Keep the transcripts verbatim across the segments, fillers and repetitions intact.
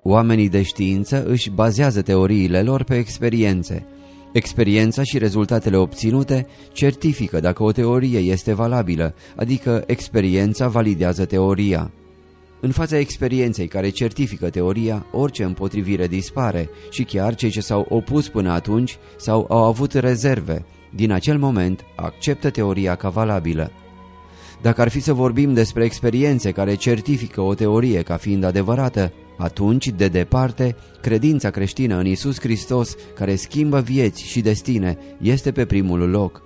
Oamenii de știință își bazează teoriile lor pe experiențe. Experiența și rezultatele obținute certifică dacă o teorie este valabilă, adică experiența validează teoria. În fața experienței care certifică teoria, orice împotrivire dispare și chiar cei ce s-au opus până atunci sau au avut rezerve, din acel moment acceptă teoria ca valabilă. Dacă ar fi să vorbim despre experiențe care certifică o teorie ca fiind adevărată, atunci, de departe, credința creștină în Iisus Hristos, care schimbă vieți și destine, este pe primul loc.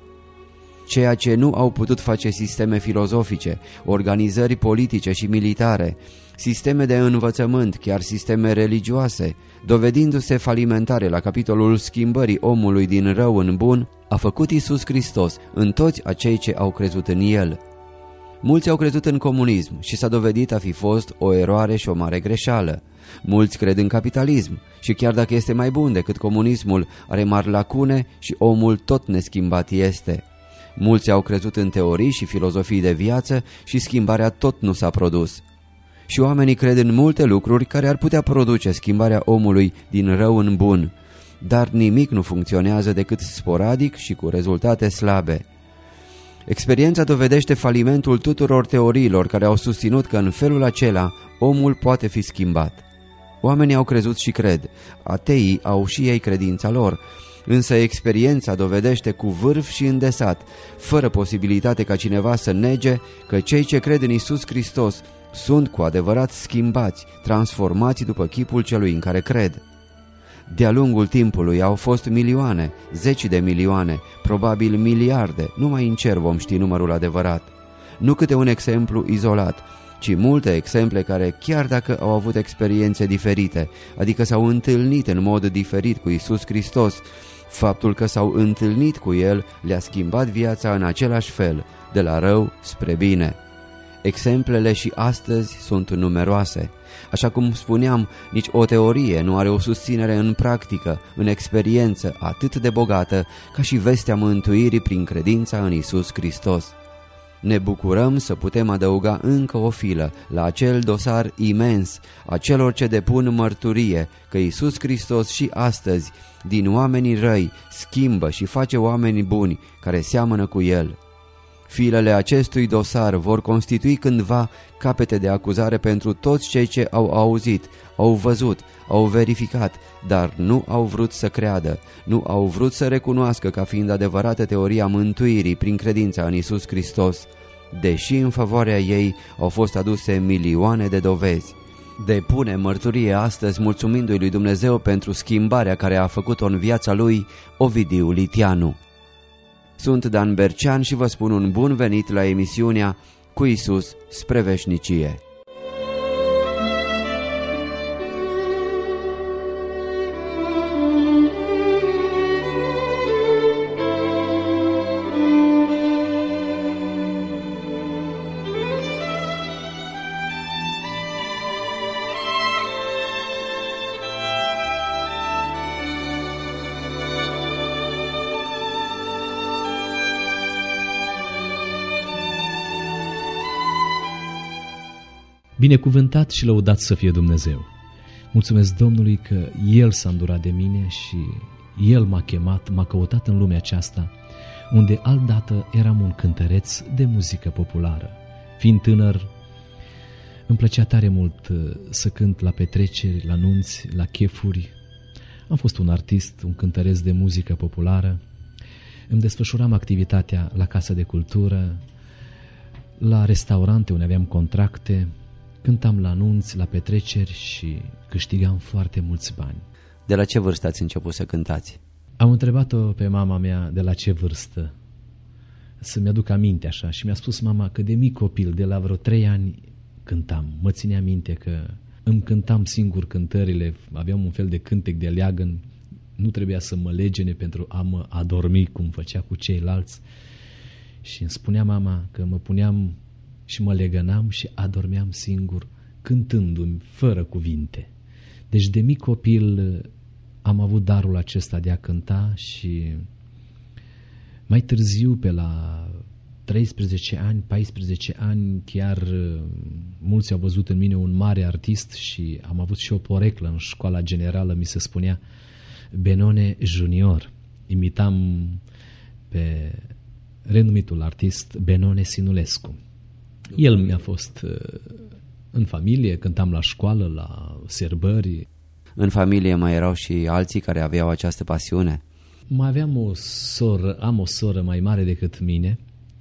Ceea ce nu au putut face sisteme filozofice, organizări politice și militare, sisteme de învățământ, chiar sisteme religioase, dovedindu-se falimentare la capitolul schimbării omului din rău în bun, a făcut Iisus Hristos în toți acei ce au crezut în El. Mulți au crezut în comunism și s-a dovedit a fi fost o eroare și o mare greșeală. Mulți cred în capitalism și chiar dacă este mai bun decât comunismul, are mari lacune și omul tot neschimbat este. Mulți au crezut în teorii și filozofii de viață și schimbarea tot nu s-a produs. Și oamenii cred în multe lucruri care ar putea produce schimbarea omului din rău în bun, dar nimic nu funcționează decât sporadic și cu rezultate slabe. Experiența dovedește falimentul tuturor teoriilor care au susținut că în felul acela omul poate fi schimbat. Oamenii au crezut și cred, ateii au și ei credința lor, însă experiența dovedește cu vârf și îndesat, fără posibilitate ca cineva să nege că cei ce cred în Iisus Hristos sunt cu adevărat schimbați, transformați după chipul celui în care cred. De-a lungul timpului au fost milioane, zeci de milioane, probabil miliarde, numai în cer vom ști numărul adevărat. Nu câte un exemplu izolat, ci multe exemple care, chiar dacă au avut experiențe diferite, adică s-au întâlnit în mod diferit cu Iisus Hristos, faptul că s-au întâlnit cu El le-a schimbat viața în același fel, de la rău spre bine. Exemplele și astăzi sunt numeroase. Așa cum spuneam, nici o teorie nu are o susținere în practică, în experiență atât de bogată ca și vestea mântuirii prin credința în Iisus Hristos. Ne bucurăm să putem adăuga încă o filă la acel dosar imens a celor ce depun mărturie că Iisus Hristos și astăzi, din oamenii răi, schimbă și face oameni buni care seamănă cu El. Filele acestui dosar vor constitui cândva capete de acuzare pentru toți cei ce au auzit, au văzut, au verificat, dar nu au vrut să creadă, nu au vrut să recunoască ca fiind adevărată teoria mântuirii prin credința în Iisus Hristos, deși în favoarea ei au fost aduse milioane de dovezi. Depune mărturie astăzi mulțumindu-i lui Dumnezeu pentru schimbarea care a făcut-o în viața lui Ovidiu Litianu. Sunt Dan Bercean și vă spun un bun venit la emisiunea Cu Iisus spre veșnicie. Binecuvântat și lăudat să fie Dumnezeu. Mulțumesc Domnului că El s-a îndurat de mine și El m-a chemat, m-a căutat în lumea aceasta, unde altdată eram un cântăreț de muzică populară. Fiind tânăr, îmi plăcea tare mult să cânt la petreceri, la nunți, la chefuri. Am fost un artist, un cântăreț de muzică populară. Îmi desfășuram activitatea la casă de cultură, la restaurante unde aveam contracte. Cântam la anunți, la petreceri și câștigam foarte mulți bani. De la ce vârstă ați început să cântați? Am întrebat-o pe mama mea de la ce vârstă, să-mi aduc aminte așa, și mi-a spus mama că de mic copil, de la vreo trei ani, cântam. Mă ținea minte că îmi cântam singur cântările, aveam un fel de cântec de leagăn, nu trebuia să mă legene pentru a mă adormi cum făcea cu ceilalți. Și îmi spunea mama că mă puneam și mă legănam și adormeam singur, cântându-mi, fără cuvinte. Deci de mic copil am avut darul acesta de a cânta și mai târziu, pe la treisprezece ani, paisprezece ani, chiar mulți au văzut în mine un mare artist și am avut și o poreclă în școala generală, mi se spunea Benone Junior. Imitam pe renumitul artist Benone Sinulescu. El mi-a fost în familie, cântam la școală, la sărbări. În familie mai erau și alții care aveau această pasiune? Mai aveam o soră, am o soră mai mare decât mine.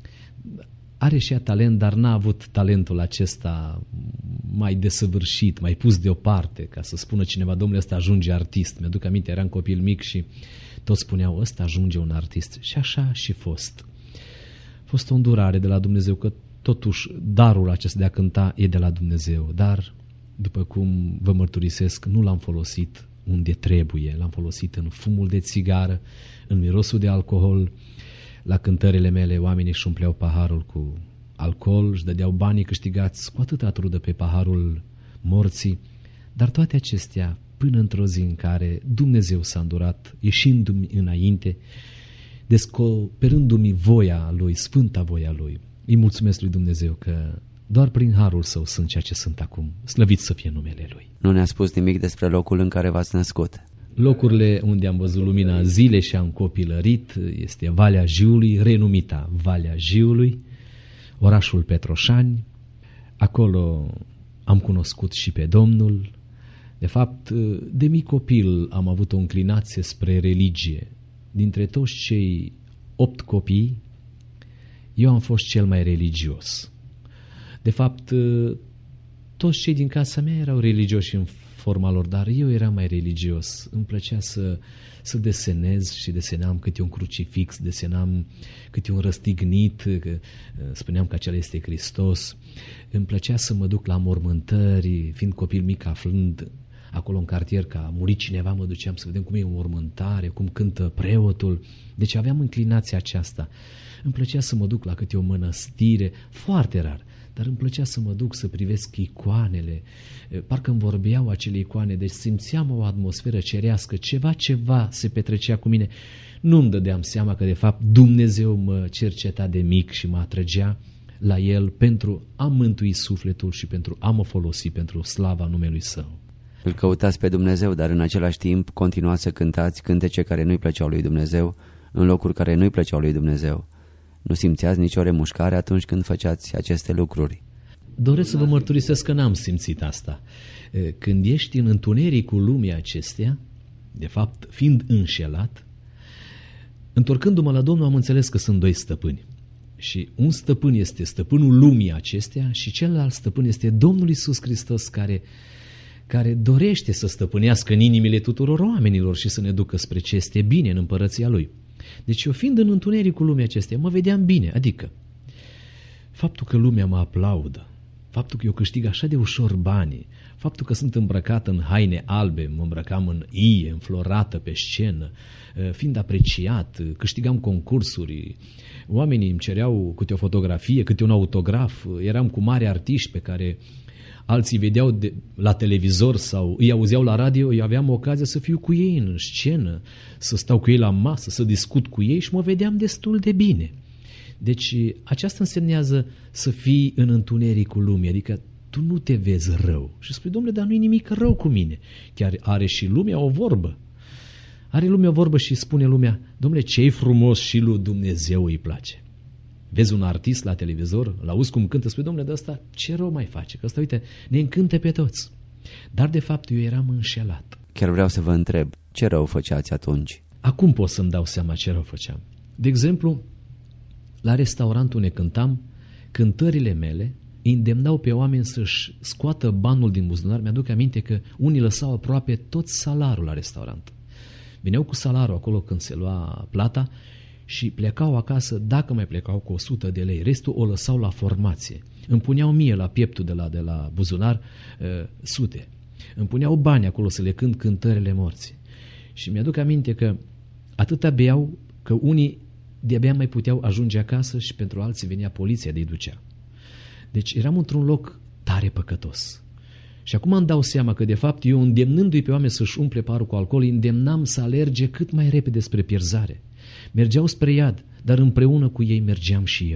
Are și ea talent, dar n-a avut talentul acesta mai desăvârșit, mai pus deoparte, ca să spună cineva, domnule, ăsta ajunge artist. Mi-aduc aminte, eram copil mic și toți spuneau, ăsta ajunge un artist. Și așa a și fost. A fost o îndurare de la Dumnezeu, că totuși darul acesta de a cânta e de la Dumnezeu, dar, după cum vă mărturisesc, nu l-am folosit unde trebuie. L-am folosit în fumul de țigară, în mirosul de alcool. La cântările mele oamenii își umpleau paharul cu alcool, își dădeau banii câștigați cu atâta trudă pe paharul morții, dar toate acestea până într-o zi în care Dumnezeu s-a îndurat, ieșindu-mi înainte, descoperându-mi voia Lui, sfânta voia Lui. Îi mulțumesc lui Dumnezeu că doar prin harul Său sunt ceea ce sunt acum. Slăvit să fie numele Lui. Nu ne-a spus nimic despre locul în care v-ați născut. Locurile unde am văzut lumina zilei și am copilărit este Valea Jiului, renumita Valea Jiului, orașul Petroșani. Acolo am cunoscut și pe Domnul. De fapt, de mic copil am avut o înclinație spre religie. Dintre toți cei opt copii, eu am fost cel mai religios. De fapt, toți cei din casa mea erau religioși în forma lor, dar eu eram mai religios. Îmi plăcea să, să desenez și desenam câte un crucifix, desenam câte un răstignit, că, spuneam că acela este Hristos. Îmi plăcea să mă duc la mormântări, fiind copil mic, aflând acolo în cartier că a murit cineva, mă duceam să vedem cum e o mormântare, cum cântă preotul. Deci aveam înclinația aceasta. Îmi plăcea să mă duc la câte o mănăstire, foarte rar, dar îmi plăcea să mă duc să privesc icoanele. Parcă îmi vorbeau acele icoane, deci simțeam o atmosferă cerească, ceva, ceva se petrecea cu mine. Nu-mi dădeam seama că de fapt Dumnezeu mă cerceta de mic și mă atrăgea la El pentru a mântui sufletul și pentru a mă folosi pentru slava numelui Său. Îl căutați pe Dumnezeu, dar în același timp continuați să cântați cântece care nu-i plăceau lui Dumnezeu, în locuri care nu-i plăceau lui Dumnezeu. Nu simțeați nicio remușcare atunci când făceați aceste lucruri? Doresc să vă mărturisesc că n-am simțit asta. Când ești în întunericul lumii acestea, de fapt fiind înșelat, întorcându-mă la Domnul am înțeles că sunt doi stăpâni. Și un stăpân este stăpânul lumii acestea și celălalt stăpân este Domnul Iisus Hristos, care, care dorește să stăpânească în inimile tuturor oamenilor și să ne ducă spre ce este bine în împărăția Lui. Deci eu fiind în întunericul lumii acesteia, mă vedeam bine, adică faptul că lumea mă aplaudă, faptul că eu câștig așa de ușor banii, faptul că sunt îmbrăcat în haine albe, mă îmbrăcam în ie, înflorată pe scenă, fiind apreciat, câștigam concursuri, oamenii îmi cereau câte o fotografie, câte un autograf, eram cu mari artiști pe care alții vedeau de, la televizor sau îi auzeau la radio, eu aveam ocazia să fiu cu ei în scenă, să stau cu ei la masă, să discut cu ei și mă vedeam destul de bine. Deci aceasta însemnează să fii în întunericul lumii, adică tu nu te vezi rău. Și spui, domnule, dar nu-i nimic rău cu mine. Chiar are și lumea o vorbă. Are lumea o vorbă și spune lumea, domnule, ce-i frumos și lui Dumnezeu îi place. Vezi un artist la televizor, l-auzi cum cântă, spui, domnule, de ăsta ce rău mai face? Că ăsta, uite, ne încântă pe toți. Dar de fapt eu eram înșelat. Chiar vreau să vă întreb, ce rău făceați atunci? Acum pot să-mi dau seama ce rău făceam. De exemplu, la restaurant unde cântam, cântările mele îndemnau pe oameni să-și scoată banul din buzunar. Mi-aduc aminte că unii lăsau aproape tot salarul la restaurant. Veneau cu salarul acolo când se lua plata și plecau acasă, dacă mai plecau, cu o sută de lei. Restul o lăsau la formație. Îmi puneau mie la pieptul de la, de la buzunar uh, sute. Îmi puneau bani acolo să le cânt cântările morții. Și mi-aduc aminte că atâta beau că unii de-abia mai puteau ajunge acasă și pentru alții venea poliția de-i ducea. Deci eram într-un loc tare păcătos. Și acum îmi dau seama că de fapt eu, îndemnându-i pe oameni să-și umple parul cu alcool, îi îndemnam să alerge cât mai repede spre pierzare. Mergeau spre iad, dar împreună cu ei mergeam și eu.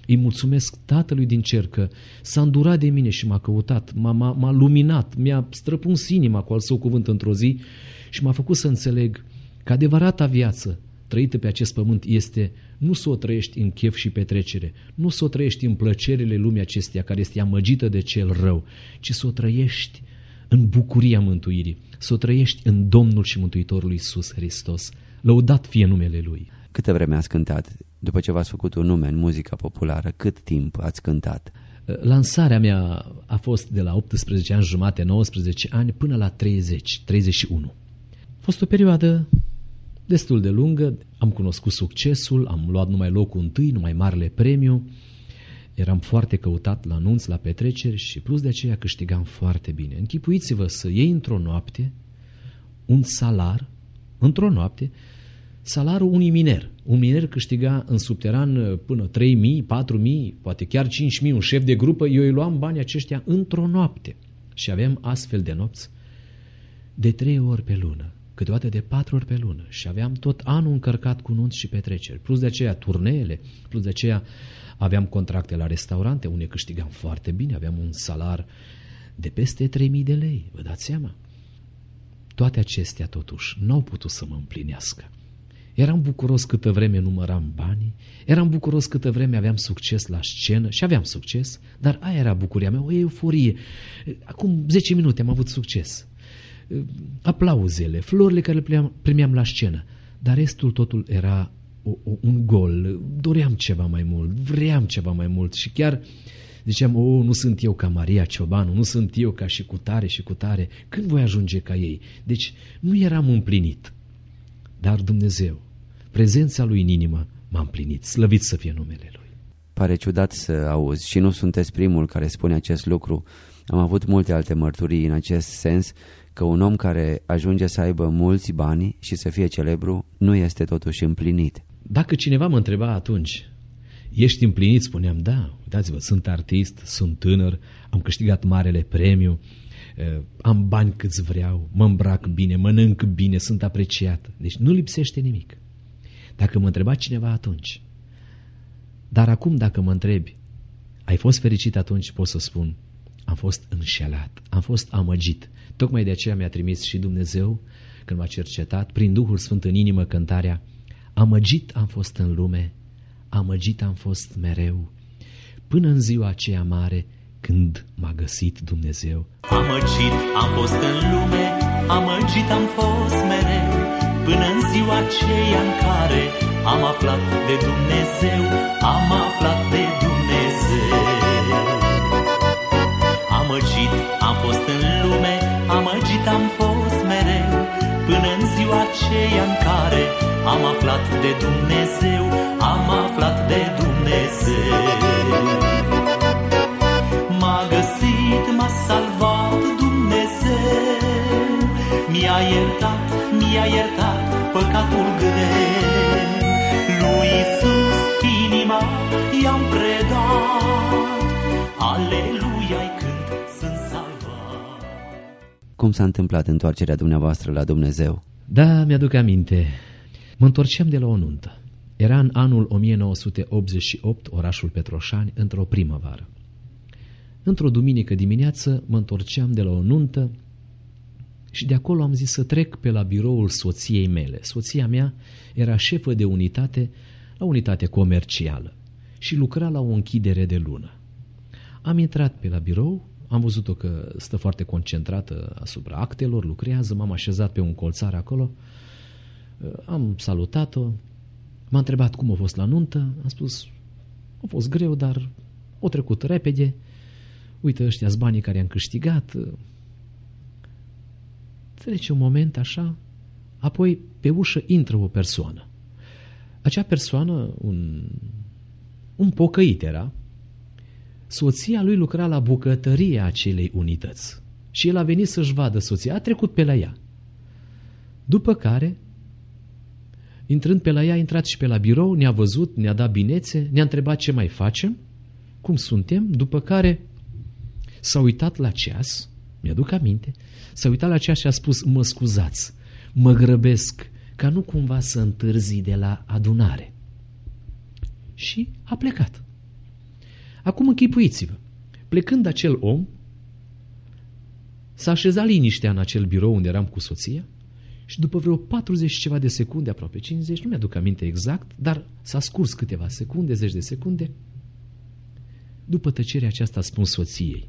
Îi mulțumesc Tatălui din cer că s-a îndurat de mine și m-a căutat, m-a, m-a, m-a luminat, mi-a străpuns inima cu al său cuvânt într-o zi și m-a făcut să înțeleg că adevărata viață trăită pe acest pământ este nu să o trăiești în chef și petrecere, nu să o trăiești în plăcerile lumii acesteia care este amăgită de cel rău, ci să o trăiești în bucuria mântuirii, să o trăiești în Domnul și Mântuitorul Iisus Hristos. Lăudat fie numele Lui. Câtă vreme ați cântat? După ce v-ați făcut un nume în muzica populară, cât timp ați cântat? Lansarea mea a fost de la optsprezece ani jumate, nouăsprezece ani, până la treizeci, treizeci și unu. A fost o perioadă destul de lungă, am cunoscut succesul, am luat numai locul întâi, numai marele premiu, eram foarte căutat la anunți, la petreceri și plus de aceea câștigam foarte bine. Închipuiți-vă să iei într-o noapte un salar, într-o noapte, salarul unui miner. Un miner câștiga în subteran până trei mii, patru mii, poate chiar cinci mii, un șef de grupă. Eu îi luam banii aceștia într-o noapte. Și aveam astfel de nopți de trei ori pe lună, câteodată de patru ori pe lună. Și aveam tot anul încărcat cu nunți și petreceri. Plus de aceea turneele, plus de aceea aveam contracte la restaurante, unde câștigam foarte bine, aveam un salar de peste trei mii de lei, vă dați seama? Toate acestea totuși n-au putut să mă împlinească. Eram bucuros câtă vreme număram banii, eram bucuros câtă vreme aveam succes la scenă și aveam succes, dar aia era bucuria mea, o euforie. Acum zece minute am avut succes. Aplauzele, florile care le primeam la scenă, dar restul totul era o, o, un gol. Doream ceva mai mult, vreau ceva mai mult și chiar ziceam, o, nu sunt eu ca Maria Ciobanu, nu sunt eu ca și cu tare și cu tare, când voi ajunge ca ei? Deci nu eram împlinit. Dar Dumnezeu, prezența Lui în inimă m-a împlinit, slăvit să fie numele Lui. Pare ciudat să auzi și nu sunteți primul care spune acest lucru. Am avut multe alte mărturii în acest sens, că un om care ajunge să aibă mulți bani și să fie celebru nu este totuși împlinit. Dacă cineva mă întreba atunci, ești împlinit? Spuneam, da, uitați-vă, sunt artist, sunt tânăr, am câștigat marele premiu, am bani câți vreau, mă îmbrac bine, mănânc bine, sunt apreciat. Deci nu lipsește nimic. Dacă mă întreba cineva atunci, dar acum dacă mă întrebi, ai fost fericit atunci, pot să spun, am fost înșelat, am fost amăgit. Tocmai de aceea mi-a trimis și Dumnezeu, când m-a cercetat, prin Duhul Sfânt în inimă cântarea, amăgit am fost în lume, amăgit am fost mereu, până în ziua aceea mare, când m-a găsit Dumnezeu. Amăgit am fost în lume, amăgit am fost mereu, până în ziua aceea în care am aflat de Dumnezeu, am aflat de Dumnezeu. Amăgit am fost în lume, amăgit am fost mereu, până în ziua aceea în care am aflat de Dumnezeu, am aflat de Dumnezeu. M-a găsit, m-a salvat Dumnezeu, mi-a iertat, mi-a iertat păcatul greu. Lui Iisus inima i-am predat, aleluia-i cânt, sunt salvat. Cum s-a întâmplat întoarcerea dumneavoastră la Dumnezeu? Da, mi-aduc aminte. Mă întorceam de la o nuntă. Era în anul o mie nouă sute optzeci și opt, orașul Petroșani, într-o primăvară. Într-o duminică dimineață mă întorceam de la o nuntă și de acolo am zis să trec pe la biroul soției mele. Soția mea era șefă de unitate la unitate comercială și lucra la o închidere de lună. Am intrat pe la birou, am văzut-o că stă foarte concentrată asupra actelor, lucrează, m-am așezat pe un colțar acolo, am salutat-o, m-a întrebat cum a fost la nuntă, am spus, a fost greu, dar a trecut repede, uite ăștia-s banii care am câștigat. Trece un moment așa, apoi pe ușă intră o persoană. Acea persoană, un, un pocăit era, soția lui lucra la bucătăria acelei unități și el a venit să-și vadă soția, a trecut pe la ea. După care, intrând pe la ea, a intrat și pe la birou, ne-a văzut, ne-a dat binețe, ne-a întrebat ce mai facem, cum suntem, după care s-a uitat la ceas, mi-aduc aminte, s-a uitat la ceas și a spus, mă scuzați, mă grăbesc, ca nu cumva să întârzi de la adunare. Și a plecat. Acum închipuiți-vă, plecând acel om, s-a așezat liniștea în acel birou unde eram cu soția și după vreo patruzeci și ceva de secunde, aproape cincizeci, nu mi-aduc aminte exact, dar s-a scurs câteva secunde, zeci de secunde, după tăcerea aceasta a spus soției: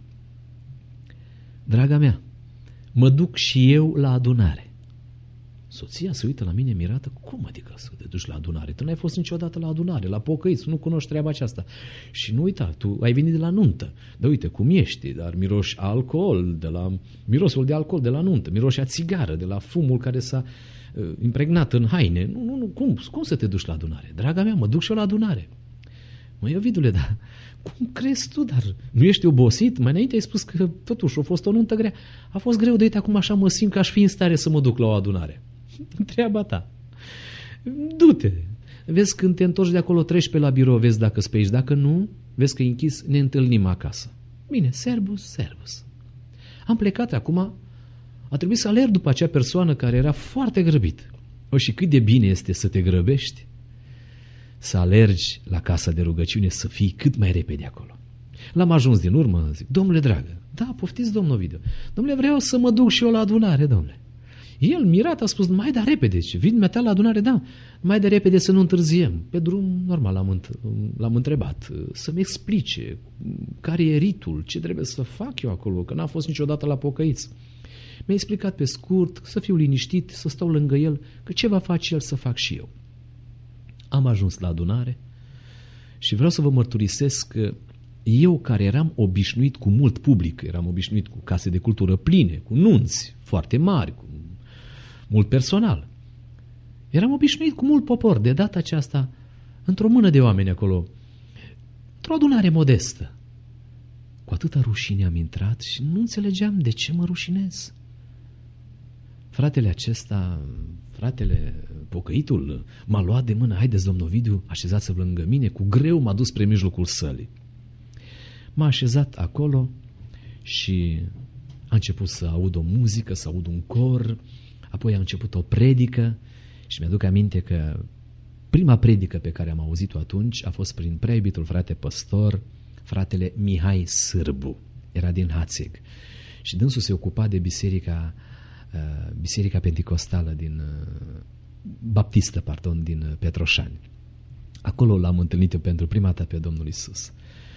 draga mea, mă duc și eu la adunare. Soția se uită la mine mirată: cum adică să te duci la adunare? Tu n-ai fost niciodată la adunare, la pocăiți, nu cunoști treaba aceasta. Și nu uita, tu ai venit de la nuntă. Dar uite cum ești, dar miroși alcool, de la mirosul de alcool de la nuntă, miroși a țigară, de la fumul care s-a uh, impregnat în haine. Nu, nu, nu, cum, cum să te duci la adunare? Draga mea, mă duc și eu la adunare. Măi, Ovidule, dar cum crezi tu? Dar nu ești obosit? Mai înainte ai spus că totuși a fost o nuntă grea. A fost greu, de uite, acum așa mă simt că aș fi în stare să mă duc la o adunare. Treaba ta. Du-te. Vezi, când te întorci de acolo, treci pe la birou, vezi dacă îți pe aici. Dacă nu, vezi că e închis, ne întâlnim acasă. Bine, servus, servus. Am plecat acum, a trebuit să alerg după acea persoană care era foarte grăbit. O, și cât de bine este să te grăbești, să alergi la casa de rugăciune, să fii cât mai repede acolo. L-am ajuns din urmă, zic: domnule dragă, da, poftiți, domnul Ovidiu. Domnule, vreau să mă duc și eu la adunare, domnule. El, mirat, a spus: mai de repede, vin dumneata la adunare, da, mai de repede să nu întârziem. Pe drum, normal, l-am, l-am întrebat să-mi explice care e ritul, ce trebuie să fac eu acolo, că n-am fost niciodată la pocăiți. Mi-a explicat pe scurt, să fiu liniștit, să stau lângă el, că ce va face el să fac și eu. Am ajuns la adunare și vreau să vă mărturisesc că eu, care eram obișnuit cu mult public, eram obișnuit cu case de cultură pline, cu nunți foarte mari, cu mult personal, eram obișnuit cu mult popor, de data aceasta într-o mână de oameni acolo, într-o adunare modestă. Cu atâta rușine am intrat și nu înțelegeam de ce mă rușinez. Fratele acesta, fratele pocăitul, m-a luat de mână: haideți, domnul Ovidiu, așezați-vă lângă mine. Cu greu m-a dus spre mijlocul sălii. M-a așezat acolo și a început să aud o muzică, să aud un cor, apoi a început o predică și mi-aduc aminte că prima predică pe care am auzit-o atunci a fost prin preiubitul frate păstor, fratele Mihai Sârbu. Era din Hațeg și dânsul se ocupa de biserica, uh, biserica penticostală din uh, baptistă, pardon, din Petroșani. Acolo l-am întâlnit eu pentru prima dată pe Domnul Iisus.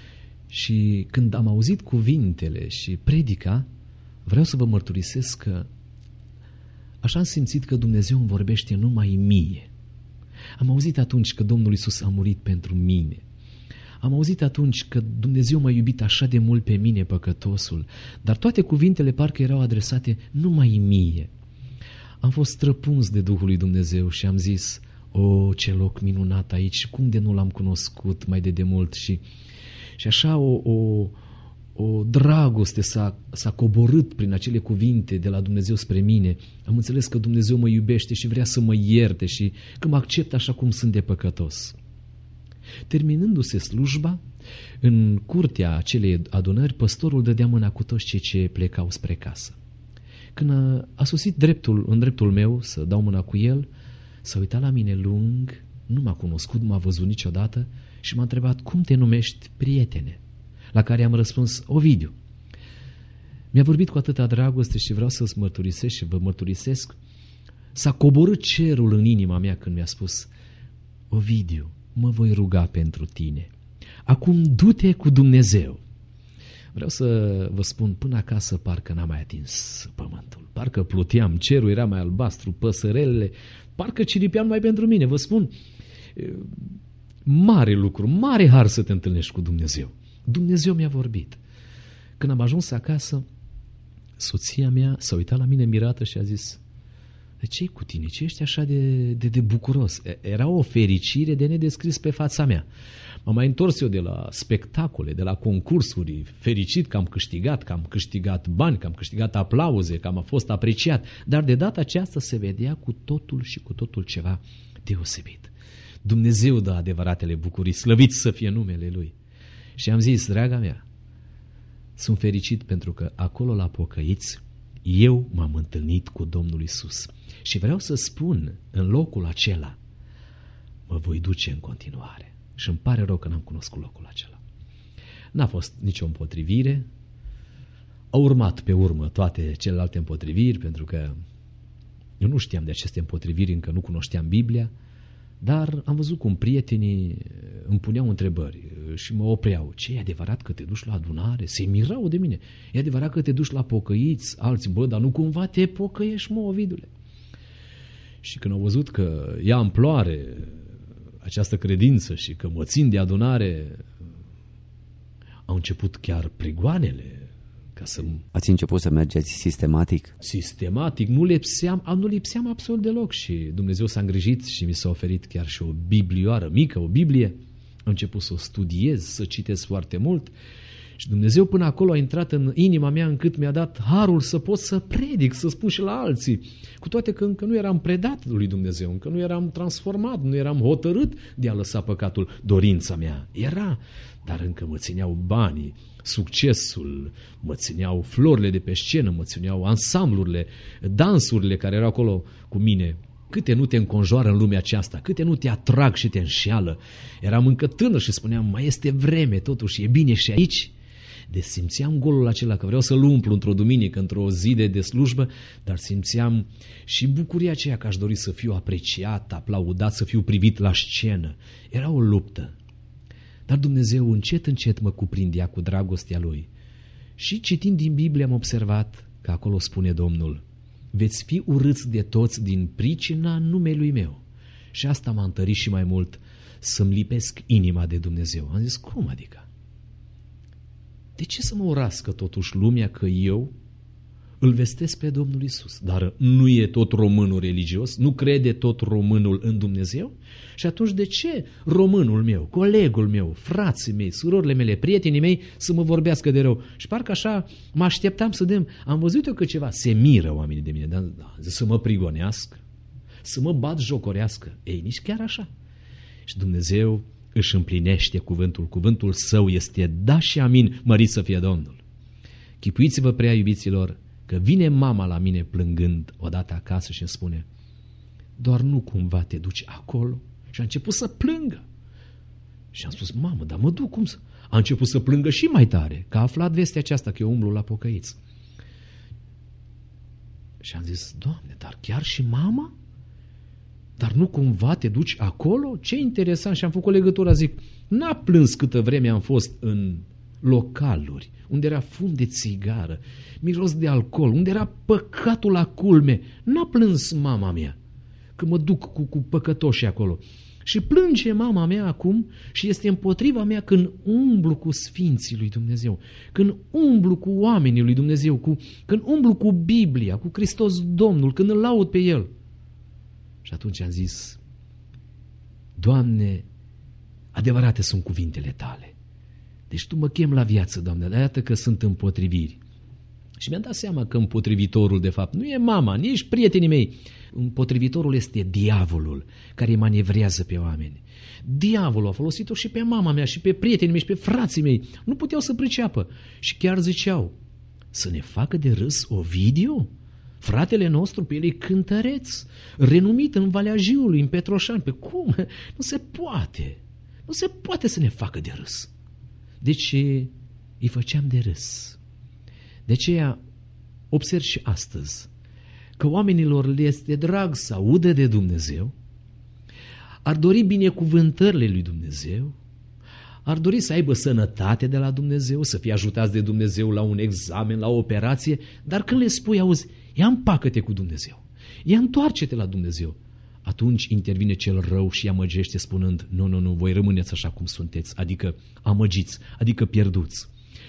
Și când am auzit cuvintele și predica, vreau să vă mărturisesc că așa am simțit că Dumnezeu îmi vorbește numai mie. Am auzit atunci că Domnul Iisus a murit pentru mine. Am auzit atunci că Dumnezeu m-a iubit așa de mult pe mine, păcătosul, dar toate cuvintele parcă erau adresate numai mie. Am fost străpuns de Duhul lui Dumnezeu și am zis: o, ce loc minunat aici, cum de nu l-am cunoscut mai de demult. Și, și așa o, o, o dragoste s-a, s-a coborât prin acele cuvinte de la Dumnezeu spre mine. Am înțeles că Dumnezeu mă iubește și vrea să mă ierte și că mă acceptă așa cum sunt de păcătos. Terminându-se slujba, în curtea acelei adunări, păstorul dădea mâna cu toți cei ce plecau spre casă. Când a, a sosit dreptul, în dreptul meu să dau mâna cu el, s-a uitat la mine lung, nu m-a cunoscut, nu m-a văzut niciodată și m-a întrebat: cum te numești, prietene? La care am răspuns: Ovidiu. Mi-a vorbit cu atâta dragoste și vreau să-ți mărturisesc și vă mărturisesc. S-a coborât cerul în inima mea când mi-a spus: Ovidiu, mă voi ruga pentru tine. Acum du-te cu Dumnezeu. Vreau să vă spun, până acasă parcă n-am mai atins pământul. Parcă pluteam, cerul era mai albastru, păsărelele, parcă ciripeam mai pentru mine. Vă spun, mare lucru, mare har să te întâlnești cu Dumnezeu. Dumnezeu mi-a vorbit. Când am ajuns acasă, soția mea s-a uitat la mine mirată și a zis: de ce-i cu tine? Ce ești așa de, de, de bucuros? Era o fericire de nedescris pe fața mea. M-am mai întors eu de la spectacole, de la concursuri, fericit că am câștigat, că am câștigat bani, că am câștigat aplauze, că am fost apreciat. Dar de data aceasta se vedea cu totul și cu totul ceva deosebit. Dumnezeu dă adevăratele bucurii, slăvit să fie numele Lui. Și am zis: draga mea, sunt fericit pentru că acolo la pocăiți eu m-am întâlnit cu Domnul Iisus. Și vreau să spun, în locul acela mă voi duce în continuare. Și îmi pare rău că n-am cunoscut locul acela. N-a fost nicio împotrivire. Au urmat pe urmă toate celelalte împotriviri, pentru că eu nu știam de aceste împotriviri, încă nu cunoșteam Biblia, dar am văzut cum prietenii îmi puneau întrebări și mă opreau. Ce, e adevărat că te duci la adunare? Se mirau de mine. E adevărat că te duci la pocăiți? Alții, bă, dar nu cumva te pocăiești, mă, Ovidule? Și când au văzut că ia amploare această credință și că mă țin de adunare, au început chiar prigoanele. Ca să... Ați început să mergeți sistematic? Sistematic, nu lipseam, nu lipseam absolut deloc și Dumnezeu s-a îngrijit și mi s-a oferit chiar și o biblioară mică, o Biblie. Am început să o studiez, să citesc foarte mult și Dumnezeu până acolo a intrat în inima mea încât mi-a dat harul să pot să predic, să spun și la alții. Cu toate că încă nu eram predat lui Dumnezeu, încă nu eram transformat, nu eram hotărât de a lăsa păcatul. Dorința mea era, dar încă mă țineau banii, succesul, mă țineau florile de pe scenă, mă țineau ansamblurile, dansurile care erau acolo cu mine. Câte nu te înconjoară în lumea aceasta, câte nu te atrag și te înșeală. Eram încă tânăr și spuneam, mai este vreme, totuși e bine și aici. Deci simțeam golul acela că vreau să-l umplu într-o duminică, într-o zi de, de slujbă, dar simțeam și bucuria aceea că aș dori să fiu apreciat, aplaudat, să fiu privit la scenă. Era o luptă. Dar Dumnezeu încet, încet mă cuprindea cu dragostea Lui. Și citind din Biblie am observat că acolo spune Domnul, veți fi urâți de toți din pricina numelui meu. Și asta m-a întărit și mai mult să-mi lipesc inima de Dumnezeu. Am zis, cum adică? De ce să mă urască totuși lumea că eu îl vestesc pe Domnul Iisus? Dar nu e tot românul religios? Nu crede tot românul în Dumnezeu? Și atunci de ce românul meu, colegul meu, frații mei, surorile mele, prietenii mei să mă vorbească de rău? Și parcă așa mă așteptam să dăm. Am văzut eu că ceva se miră oamenii de mine, dar da, să mă prigonească, să mă bat jocorească. Ei, nici chiar așa. Și Dumnezeu își împlinește cuvântul. Cuvântul său este da și amin, mărit să fie Domnul. Chipuiți-vă, prea iubiților, că vine mama la mine plângând odată acasă și îmi spune, doar nu cumva te duci acolo? Și a început să plângă. Și am spus, mamă, dar mă duc cum să... A început să plângă și mai tare, că a aflat vestea aceasta că eu umblu la pocăiți. Și am zis, Doamne, dar chiar și mama? Dar nu cumva te duci acolo? Ce interesant! Și am făcut legătura, zic, n-a plâns câtă vreme am fost în localuri, unde era fum de țigară, miros de alcool, unde era păcatul la culme. N-a plâns mama mea, că mă duc cu, cu păcătoșii acolo. Și plânge mama mea acum și este împotriva mea când umblu cu sfinții lui Dumnezeu, când umblu cu oamenii lui Dumnezeu, cu, când umblu cu Biblia, cu Hristos Domnul, când îl laud pe El. Și atunci am zis, Doamne, adevărate sunt cuvintele Tale. Deci Tu mă chem la viață, Doamne, dar iată că sunt împotriviri. Și mi-am dat seama că împotrivitorul, de fapt, nu e mama, nici prietenii mei. Împotrivitorul este diavolul care manevrează pe oameni. Diavolul a folosit-o și pe mama mea, și pe prietenii mei, și pe frații mei. Nu puteau să priceapă. Și chiar ziceau, să ne facă de râs Ovidiu? Fratele nostru, pe el e cântăreț, renumit în Valea Jiului, în Petroșani. Pe cum? Nu se poate. Nu se poate să ne facă de râs. Deci îi făceam de râs. De aceea observ și astăzi că oamenilor le este drag să audă de Dumnezeu, ar dori binecuvântările lui Dumnezeu, ar dori să aibă sănătate de la Dumnezeu, să fie ajutați de Dumnezeu la un examen, la o operație, dar când le spui, auzi, ia împacă-te cu Dumnezeu, ia întoarce-te la Dumnezeu, atunci intervine cel rău și amăgește spunând, nu, nu, nu, voi rămâneți așa cum sunteți, adică amăgiți, adică pierduți.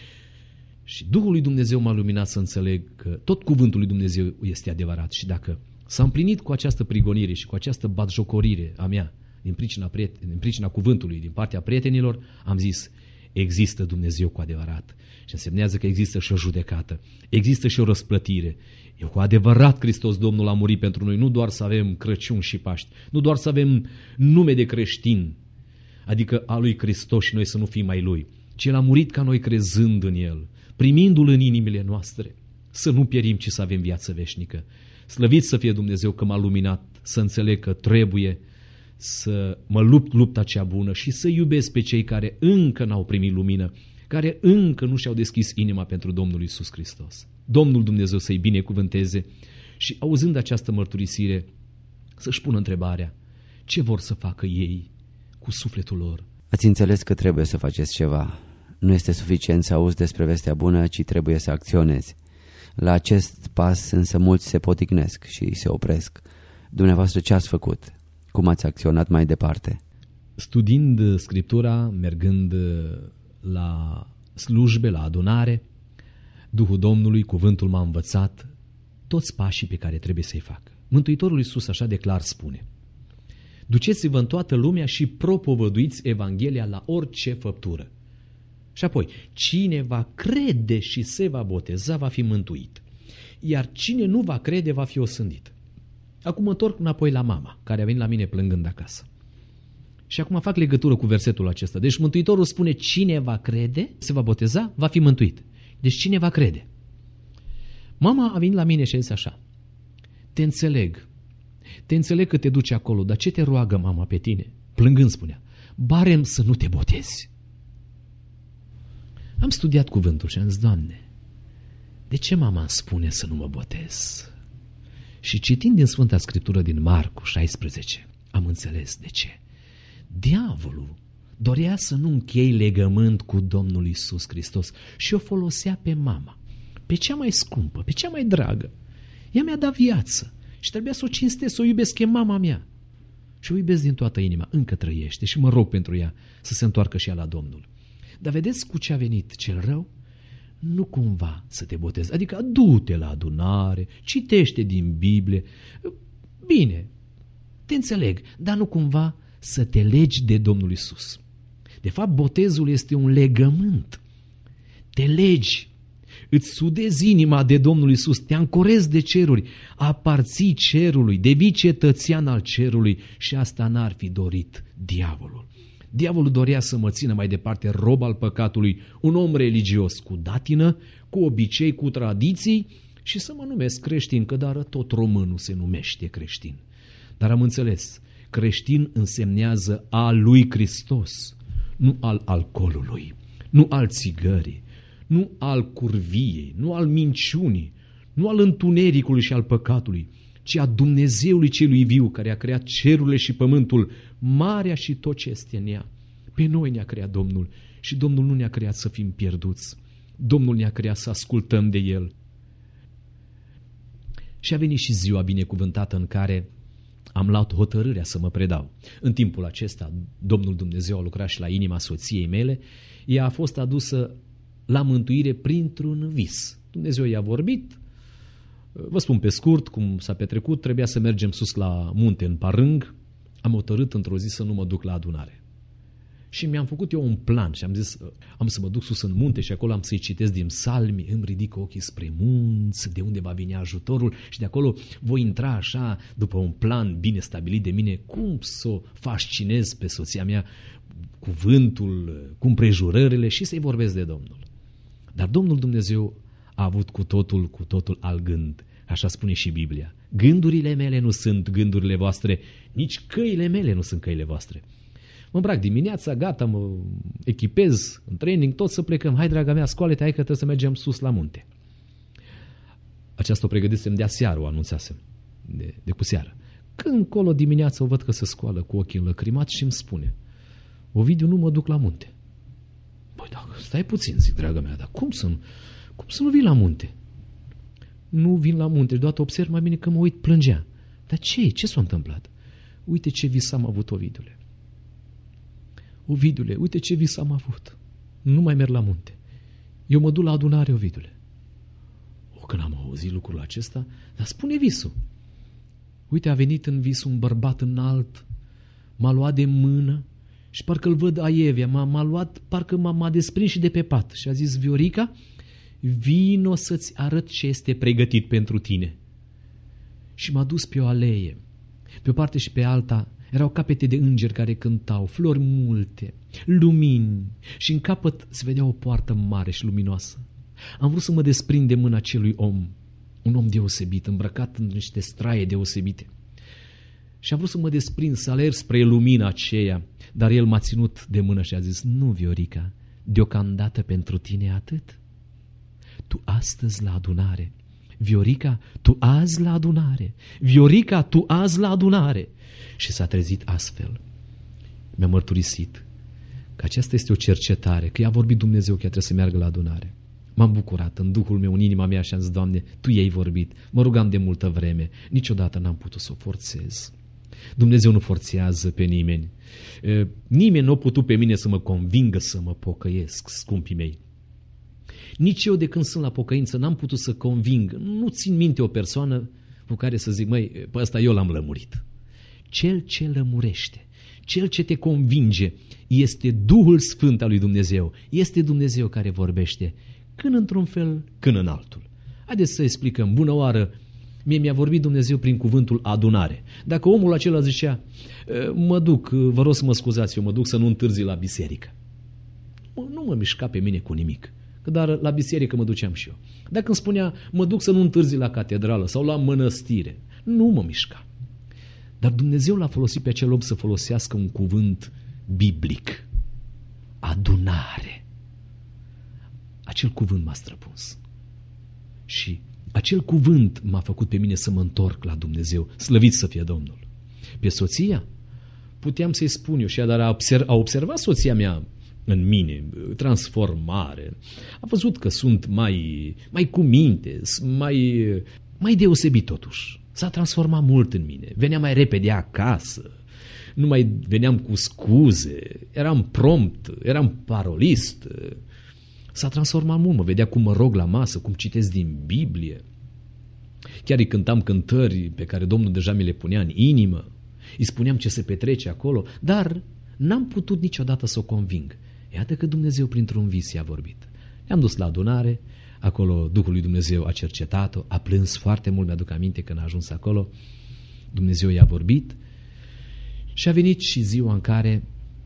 Și Duhul lui Dumnezeu m-a luminat să înțeleg că tot cuvântul lui Dumnezeu este adevărat și dacă s-a împlinit cu această prigonire și cu această batjocorire a mea din pricina, din pricina cuvântului, din partea prietenilor, am zis, există Dumnezeu cu adevărat și însemnează că există și o judecată, există și o răsplătire. Eu cu adevărat Hristos Domnul a murit pentru noi, nu doar să avem Crăciun și Paști, nu doar să avem nume de creștin, adică a lui Hristos și noi să nu fim mai lui, ci El a murit ca noi crezând în El, primindu-L în inimile noastre, să nu pierim, ci să avem viață veșnică. Slăvit să fie Dumnezeu că m-a luminat să înțeleg că trebuie să mă lupt lupta cea bună și să iubesc pe cei care încă n-au primit lumină, care încă nu și-au deschis inima pentru Domnul Iisus Hristos. Domnul Dumnezeu să-i binecuvânteze și, auzind această mărturisire, să-și pună întrebarea: ce vor să facă ei cu sufletul lor? Ați înțeles că trebuie să faceți ceva. Nu este suficient să auzi despre vestea bună, ci trebuie să acționezi. La acest pas însă mulți se poticnesc și se opresc. Dumneavoastră ce ați făcut? Cum ați acționat mai departe? Studiind Scriptura, mergând la slujbe, la adunare, Duhul Domnului, cuvântul m-a învățat toți pașii pe care trebuie să-i fac. Mântuitorul Iisus așa de clar spune: duceți-vă în toată lumea și propovăduiți Evanghelia la orice făptură. Și apoi, cine va crede și se va boteza va fi mântuit, iar cine nu va crede va fi osândit. Acum mă întorc înapoi la mama, care a venit la mine plângând acasă. Și acum fac legătură cu versetul acesta. Deci Mântuitorul spune: cine va crede, se va boteza, va fi mântuit. Deci cine va crede? Mama a venit la mine și a zis așa: te înțeleg, te înțeleg că te duci acolo, dar ce te roagă mama pe tine? Plângând spunea: barem să nu te botezi. Am studiat cuvântul și am zis: Doamne, de ce mama îmi spune să nu mă botez? Și citind din Sfânta Scriptură din Marcu șaisprezece, am înțeles de ce. Diavolul dorea să nu închei legământ cu Domnul Iisus Hristos și o folosea pe mama, pe cea mai scumpă, pe cea mai dragă. Ea mi-a dat viață și trebuia să o cinstesc, să o iubesc, e mama mea. Și o iubesc din toată inima, încă trăiește și mă rog pentru ea să se întoarcă și ea la Domnul. Dar vedeți cu ce a venit cel rău? Nu cumva să te botezi, adică du-te la adunare, citește din Biblie, bine, te înțeleg, dar nu cumva să te legi de Domnul Iisus. De fapt, botezul este un legământ. Te legi, îți sudezi inima de Domnul Iisus, te ancorezi de ceruri, aparții cerului, devii cetățean al cerului și asta n-ar fi dorit diavolul. Diavolul dorea să mă țină mai departe rob al păcatului, un om religios cu datină, cu obicei, cu tradiții și să mă numesc creștin, că dar tot românul se numește creștin. Dar am înțeles, creștin însemnează al lui Hristos, nu al alcoolului, nu al țigării, nu al curviei, nu al minciunii, nu al întunericului și al păcatului, ci a Dumnezeului celui viu, care a creat cerurile și pământul, marea și tot ce este în ea. Pe noi ne-a creat Domnul și Domnul nu ne-a creat să fim pierduți. Domnul ne-a creat să ascultăm de El. Și a venit și ziua binecuvântată în care am luat hotărârea să mă predau. În timpul acesta, Domnul Dumnezeu a lucrat și la inima soției mele. Ea a fost adusă la mântuire printr-un vis. Dumnezeu i-a vorbit. Vă spun pe scurt cum s-a petrecut. Trebuia să mergem sus la munte în Parâng. Am hotărât într-o zi să nu mă duc la adunare. Și mi-am făcut eu un plan și am zis, am să mă duc sus în munte și acolo am să-i citesc din psalmi, îmi ridic ochii spre munți, de unde va veni ajutorul și de acolo voi intra așa, după un plan bine stabilit de mine, cum să o fascinez pe soția mea, cuvântul, cu împrejurările și să-i vorbesc de Domnul. Dar Domnul Dumnezeu a avut cu totul, cu totul alt gând. Așa spune și Biblia. Gândurile mele nu sunt gândurile voastre, nici căile mele nu sunt căile voastre. Mă îmbrac dimineața, gata, mă echipez în training, tot să plecăm. Hai, draga mea, scoală-te, hai că trebuie să mergem sus la munte. Aceasta o pregătisem de aseară, o anunțasem, de, de cu seară. Când colo dimineața o văd că se scoală cu ochii înlăcrimați și îmi spune: Ovidiu, nu mă duc la munte. Păi, da, stai puțin, zic, draga mea, dar cum să nu, cum să nu vii la munte? Nu vin la munte și deodată observ mai bine că mă uit, plângea. Dar ce Ce s-a întâmplat? Uite ce vis am avut, Ovidiule. Ovidiule, uite ce vis am avut. Nu mai merg la munte. Eu mă duc la adunare, Ovidiule. O, când am auzit lucrul acesta, dar spune visul. Uite, a venit în vis un bărbat înalt, m-a luat de mână și parcă îl văd aievea, m-a, m-a luat, parcă m-a, m-a desprins și de pe pat. Și a zis: Viorica, vino să-ți arăt ce este pregătit pentru tine. Și m-a dus pe o alee. Pe o parte și pe alta erau capete de îngeri care cântau, flori multe, lumini și în capăt se vedea o poartă mare și luminoasă. Am vrut să mă desprind de mâna acelui om, un om deosebit, îmbrăcat în niște straie deosebite. Și am vrut să mă desprind, să alerg spre lumina aceea, dar el m-a ținut de mână și a zis: Nu, Viorica, deocamdată pentru tine atât. Tu astăzi la adunare, Viorica, tu azi la adunare, Viorica, tu azi la adunare. Și s-a trezit astfel. Mi-a mărturisit că aceasta este o cercetare, că i-a vorbit Dumnezeu că ea trebuie să meargă la adunare. M-am bucurat în Duhul meu, în inima mea și am zis, Doamne, Tu i-ai vorbit. Mă rugam de multă vreme, niciodată n-am putut să o forțez. Dumnezeu nu forțează pe nimeni. Nimeni nu a putut pe mine să mă convingă să mă pocăiesc, scumpii mei. Nici eu de când sunt la pocăință n-am putut să conving. Nu țin minte o persoană cu care să zic, măi, pe ăsta eu l-am lămurit. Cel ce lămurește, cel ce te convinge este Duhul Sfânt al lui Dumnezeu. Este Dumnezeu care vorbește, când într-un fel, când în altul. Haideți să explicăm. Bună oară, mie mi-a vorbit Dumnezeu prin cuvântul adunare. Dacă omul acela zicea, mă duc, vă rog să mă scuzați, eu mă duc să nu întârzi la biserică. Nu mă mișca pe mine cu nimic, că dar la biserică mă duceam și eu. Dacă îmi spunea, mă duc să nu întârzi la catedrală sau la mănăstire, nu mă mișca. Dar Dumnezeu l-a folosit pe acel om să folosească un cuvânt biblic. Adunare. Acel cuvânt m-a străpuns. Și acel cuvânt m-a făcut pe mine să mă întorc la Dumnezeu. Slăvit să fie Domnul. Pe soția, puteam să-i spun eu și ea, dar a, observ, a observat soția mea în mine, transformare. A văzut că sunt mai, mai cu minte, mai, mai deosebit totuși. S-a transformat mult în mine. Veneam mai repede acasă, nu mai veneam cu scuze, eram prompt, eram parolist. S-a transformat mult, mă vedea cum mă rog la masă, cum citesc din Biblie. Chiar îi cântam cântări pe care Domnul deja mi le punea în inimă. Îi spuneam ce se petrece acolo, dar n-am putut niciodată să o conving. Iată că Dumnezeu printr-un vis i-a vorbit. Ne-am dus la adunare, acolo Duhul lui Dumnezeu a cercetat-o, a plâns foarte mult, mi-aduc aminte când a ajuns acolo. Dumnezeu i-a vorbit și a venit și ziua în care,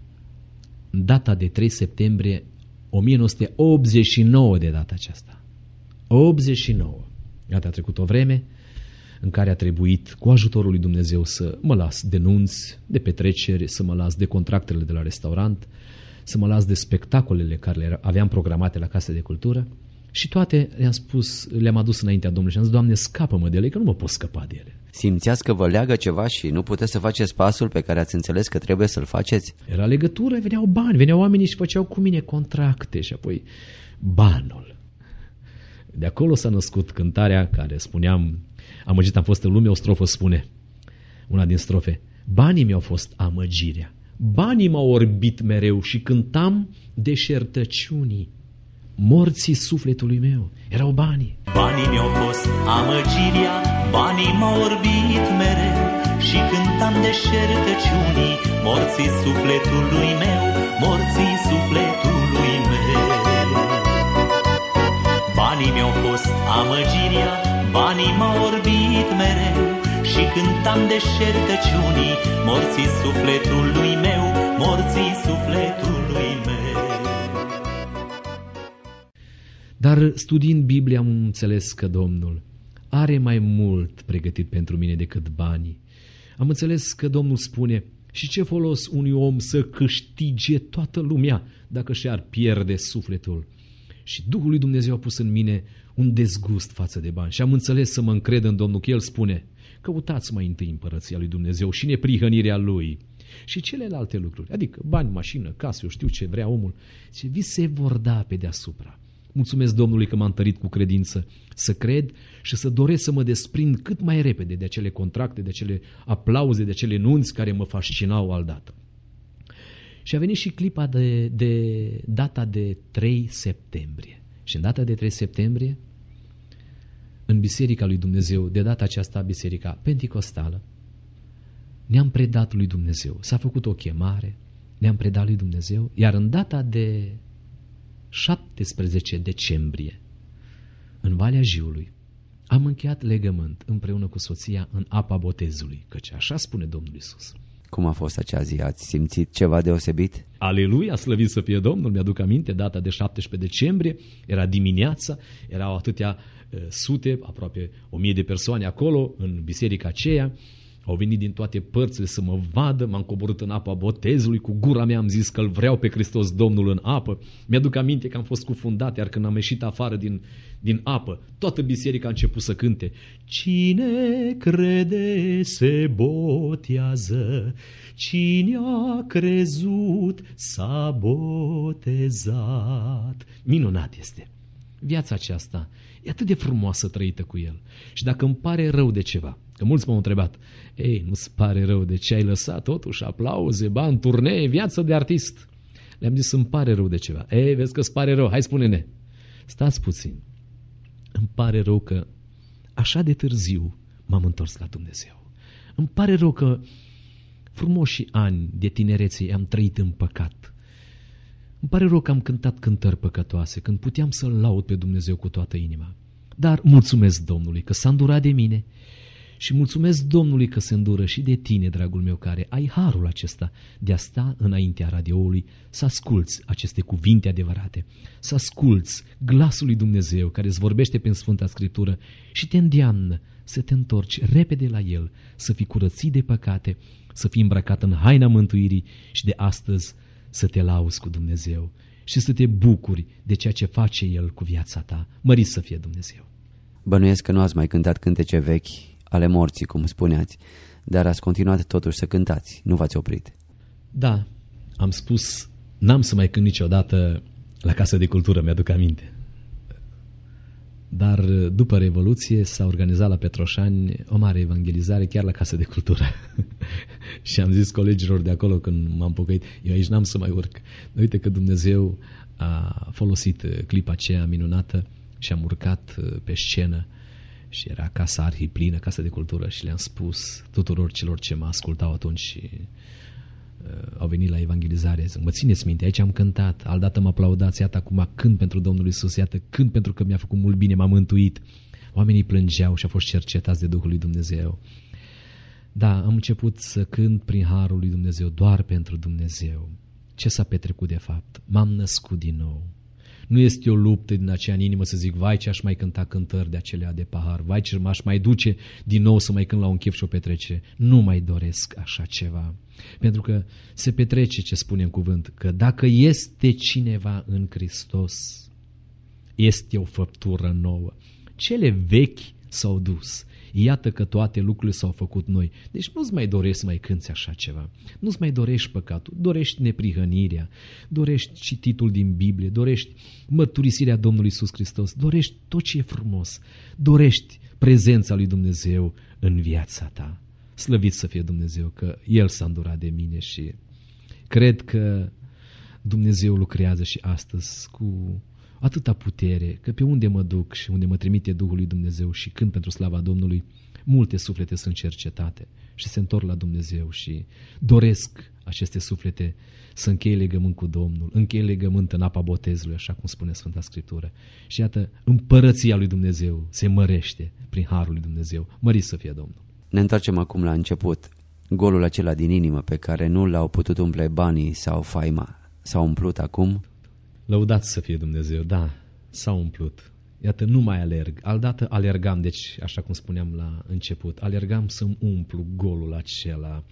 în data de trei septembrie o mie nouă sute optzeci și nouă, de data aceasta, optzeci și nouă, iată a trecut o vreme în care a trebuit cu ajutorul lui Dumnezeu să mă las de nunți, de petreceri, să mă las de contractele de la restaurant, să mă las de spectacolele care le aveam programate la Casa de Cultură și toate le-am spus, le-am adus înaintea Domnului și am zis, Doamne, scapă-mă de ele, că nu mă pot scăpa de ele. Simțeați că vă leagă ceva și nu puteți să faceți pasul pe care ați înțeles că trebuie să-l faceți? Era legătură, veneau bani, veneau oamenii și făceau cu mine contracte și apoi banul. De acolo s-a născut cântarea care spuneam, amăgit am fost în lume, o strofă spune, una din strofe, banii mi-au fost amăgirea, banii m-au orbit mereu și cântam deșertăciunii. Morții sufletului meu erau banii. Banii mi-au fost amăgirea, banii m-au orbit mereu și cântam deșertăciunii. Morții sufletului meu, morții sufletului meu. Banii mi-au fost amăgirea, banii m-au orbit mereu și cântam deșertăciunii. Morții sufletului meu, morții sufletului meu. Dar studiind Biblia am înțeles că Domnul are mai mult pregătit pentru mine decât banii. Am înțeles că Domnul spune, și ce folos unui om să câștige toată lumea dacă și-ar pierde sufletul? Și Duhul lui Dumnezeu a pus în mine un dezgust față de bani și am înțeles să mă încred în Domnul, că El spune, căutați mai întâi împărăția lui Dumnezeu și neprihănirea Lui și celelalte lucruri, adică bani, mașină, casă, eu știu ce vrea omul, ce vi se vor da pe deasupra. Mulțumesc Domnului că m-a întărit cu credință să cred și să doresc să mă desprind cât mai repede de acele contracte, de acele aplauze, de acele nunți care mă fascinau aldată. Și a venit și clipa de, de data de trei septembrie. Și în data de trei septembrie, în Biserica lui Dumnezeu, de data aceasta Biserica Penticostală, ne-am predat lui Dumnezeu. S-a făcut o chemare, ne-am predat lui Dumnezeu, iar în data de șaptesprezece decembrie, în Valea Jiului, am încheiat legământ împreună cu soția în apa botezului, căci așa spune Domnul Iisus. Cum a fost acea zi? Ați simțit ceva deosebit? Aleluia, slăvit să fie Domnul, mi-aduc aminte, data de șaptesprezece decembrie, era dimineața, erau atâtea uh, sute, aproape o mie de persoane acolo, în biserica aceea, Au venit din toate părțile să mă vadă, m-am coborât în apa botezului, cu gura mea am zis că îl vreau pe Hristos Domnul în apă. Mi-aduc aminte că am fost cufundat, iar când am ieșit afară din, din apă, toată biserica a început să cânte: cine crede se botează, cine a crezut s-a botezat. Minunat este! Viața aceasta e atât de frumoasă trăită cu El. Și dacă îmi pare rău de ceva, că mulți m-au întrebat: ei, nu-ți pare rău de ce ai lăsat totuși aplauze, bani, turnee, viață de artist? Le-am zis: îmi pare rău de ceva. Ei, vezi că îți pare rău, hai spune-ne. Stați puțin. Îmi pare rău că așa de târziu m-am întors la Dumnezeu. Îmi pare rău că frumoși ani de tinerețe am trăit în păcat. Îmi pare rău că am cântat cântări păcătoase, când puteam să-L laud pe Dumnezeu cu toată inima. Dar mulțumesc Domnului că s-a îndurat de mine și mulțumesc Domnului că se îndură și de tine, dragul meu, care ai harul acesta de a sta înaintea radioului, să asculți aceste cuvinte adevărate, să asculți glasul lui Dumnezeu care îți vorbește prin Sfânta Scriptură și te îndeamnă să te întorci repede la El, să fii curățit de păcate, să fii îmbrăcat în haina mântuirii și de astăzi să te lauzi cu Dumnezeu și să te bucuri de ceea ce face El cu viața ta. Mărit să fie Dumnezeu! Bănuiesc că nu ați mai cântat cântece vechi ale morții, cum spuneați, dar ați continuat totuși să cântați, nu v-ați oprit. Da, am spus, n-am să mai cânt niciodată la Casa de Cultură, mi-aduc aminte. Dar după Revoluție s-a organizat la Petroșani o mare evangelizare chiar la Casa de Cultură. Și am zis colegilor de acolo când m-am pocăit: eu aici n-am să mai urc. Uite că Dumnezeu a folosit clipa aceea minunată și am urcat pe scenă și era casa arhiplină, Casa de Cultură, și le-am spus tuturor celor ce mă ascultau atunci și uh, au venit la evangelizare: mă țineți minte, aici am cântat, aldată mă aplaudați, iată acum cânt pentru Domnul Iisus, iată cânt pentru că mi-a făcut mult bine, m-a mântuit. Oamenii plângeau și au fost cercetați de Duhul lui Dumnezeu. Da, am început să cânt prin harul lui Dumnezeu, doar pentru Dumnezeu. Ce s-a petrecut de fapt? M-am născut din nou. Nu este o luptă din aceea în inimă să zic: vai, ce aș mai cânta cântări de acelea de pahar, vai, ce m-aș mai duce din nou să mai cânt la un chef și o petrecere. Nu mai doresc așa ceva. Pentru că se petrece ce spune în cuvânt, că dacă este cineva în Hristos, este o făptură nouă. Cele vechi s-au dus. Iată că toate lucrurile s-au făcut noi. Deci nu-ți mai dorești să mai cânți așa ceva. Nu-ți mai dorești păcatul, dorești neprihănirea, dorești cititul din Biblie, dorești mărturisirea Domnului Iisus Hristos, dorești tot ce e frumos, dorești prezența lui Dumnezeu în viața ta. Slăvit să fie Dumnezeu că El s-a îndurat de mine și cred că Dumnezeu lucrează și astăzi cu atâta putere, că pe unde mă duc și unde mă trimite Duhul lui Dumnezeu și cânt pentru slava Domnului, multe suflete sunt cercetate și se întorc la Dumnezeu și doresc aceste suflete să încheie legământ cu Domnul, încheie legământ în apa botezului, așa cum spune Sfânta Scriptură. Și iată, împărăția lui Dumnezeu se mărește prin harul lui Dumnezeu. Mărit să fie Domnul! Ne întoarcem acum la început. Golul acela din inimă pe care nu l-au putut umple banii sau faima s-a umplut acum? Lăudați să fie Dumnezeu, da, s-a umplut. Iată, nu mai alerg. Aldată alergam, deci, așa cum spuneam la început, alergam să-mi umplu golul acela.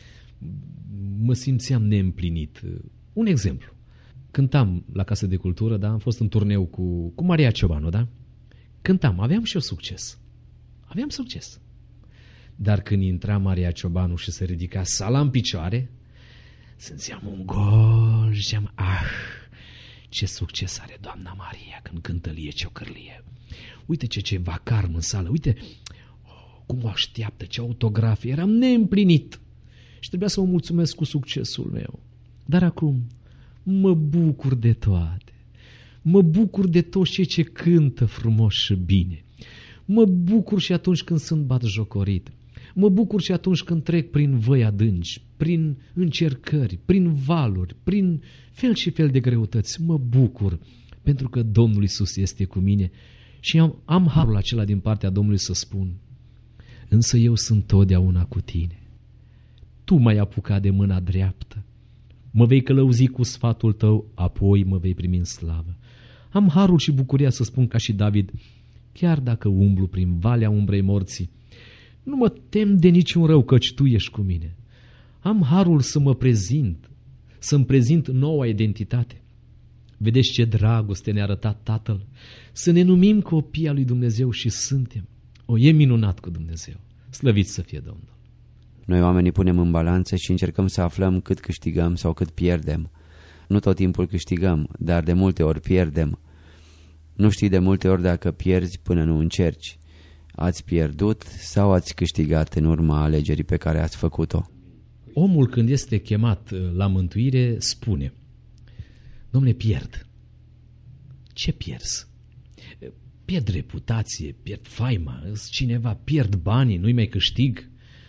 Mă simțeam neîmplinit. Un exemplu. Cântam la Casa de Cultură, da, am fost în turneu cu, cu Maria Ciobanu, da? Cântam, aveam și eu succes. Aveam succes. Dar când intra Maria Ciobanu și se ridica sala în picioare, simțeam un gol și ziceam: ah, ce succes are doamna Maria când cântă lie ciocârlie. Uite ce ce vacarm în sală, uite oh, cum o așteaptă, ce autografe. Eram neîmplinit și trebuia să mă mulțumesc cu succesul meu. Dar acum mă bucur de toate. Mă bucur de toți cei ce cântă frumos și bine. Mă bucur și atunci când sunt batjocorit. Mă bucur și atunci când trec prin văi adânci, prin încercări, prin valuri, prin fel și fel de greutăți. Mă bucur pentru că Domnul Iisus este cu mine și am, am harul acela din partea Domnului să spun: însă eu sunt totdeauna cu tine. Tu m-ai apucat de mâna dreaptă, mă vei călăuzi cu sfatul tău, apoi mă vei primi în slavă. Am harul și bucuria să spun ca și David: chiar dacă umblu prin valea umbrei morții, Nu mă tem de niciun rău, căci Tu ești cu mine. Am harul să mă prezint, să-mi prezint noua identitate. Vedeți ce dragoste ne-a arătat Tatăl? Să ne numim copii al lui Dumnezeu și suntem. O, e minunat cu Dumnezeu. Slăvit să fie Domnul. Noi oamenii punem în balanță și încercăm să aflăm cât câștigăm sau cât pierdem. Nu tot timpul câștigăm, dar de multe ori pierdem. Nu știi de multe ori dacă pierzi până nu încerci. Ați pierdut sau ați câștigat în urma alegerii pe care ați făcut-o? Omul, când este chemat la mântuire, spune: Dom'le, pierd. Ce pierzi? Pierd reputație, pierd faima, cineva, pierd banii, nu-i mai câștig.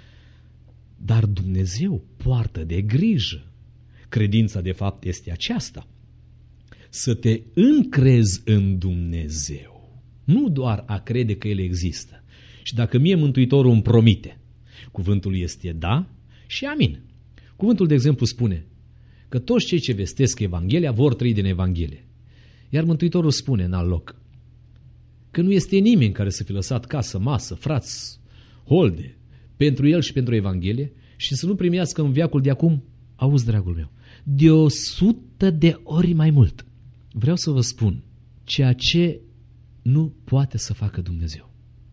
Dar Dumnezeu poartă de grijă. Credința, de fapt, este aceasta: să te încrezi în Dumnezeu, nu doar a crede că El există. Și dacă mie Mântuitorul îmi promite, cuvântul este da și amin. Cuvântul, de exemplu, spune că toți cei ce vestesc Evanghelia vor trăi din Evanghelie. Iar Mântuitorul spune în alt loc că nu este nimeni care să fi lăsat casă, masă, frați, holde, pentru el și pentru Evanghelie și să nu primească în veacul de acum, auzi, dragul meu, de o sută de ori mai mult. Vreau să vă spun ceea ce nu poate să facă Dumnezeu.